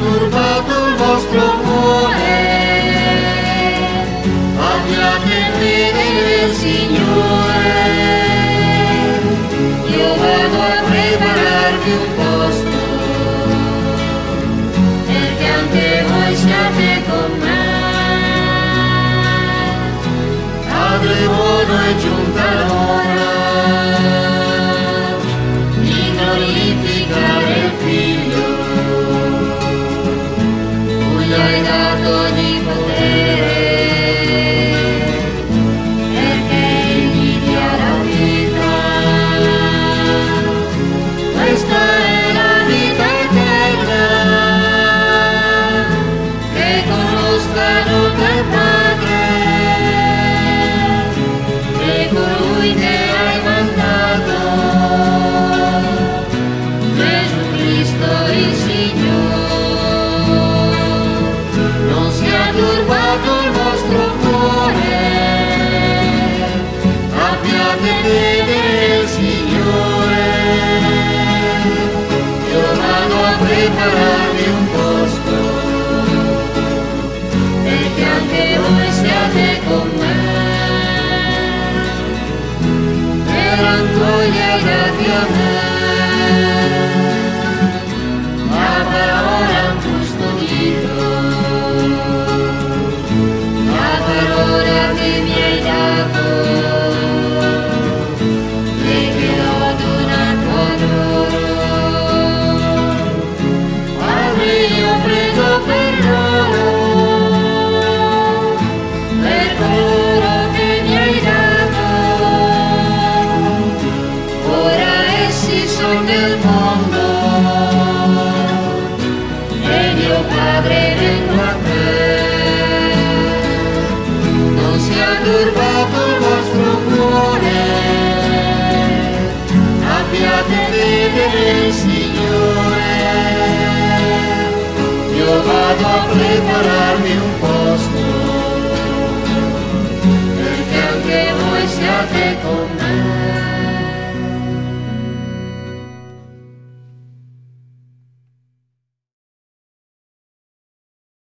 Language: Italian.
turbato il vostro cuore, abbiate fede nel Signore. Io vado a prepararvi un posto, perché anche voi siate con me. Padre buono, è giunta l'ora di glorificare il Figlio. Tu gli hai dato di potere, perché Egli dia la vita. Questa è la vita eterna, che conoscano te Padre, colui che hai mandato, Gesù Cristo il Signore. Non sia turbato il vostro cuore, abbiate fede nel Signore. Io vado a prepararvi un posto, perché anche voi siate con me. Tanto gli hai dati a me, la parola ha custodito, la parola che mi hai dato, e che ho donato a loro. Padre, io prego per loro, per coloro che mi hai dato. Sono nel mondo, e mio Padre vengo a te. Non sia turbato il vostro cuore, abbiate fede nel Signore. Io vado a prepararvi un posto, perché anche voi siate con me.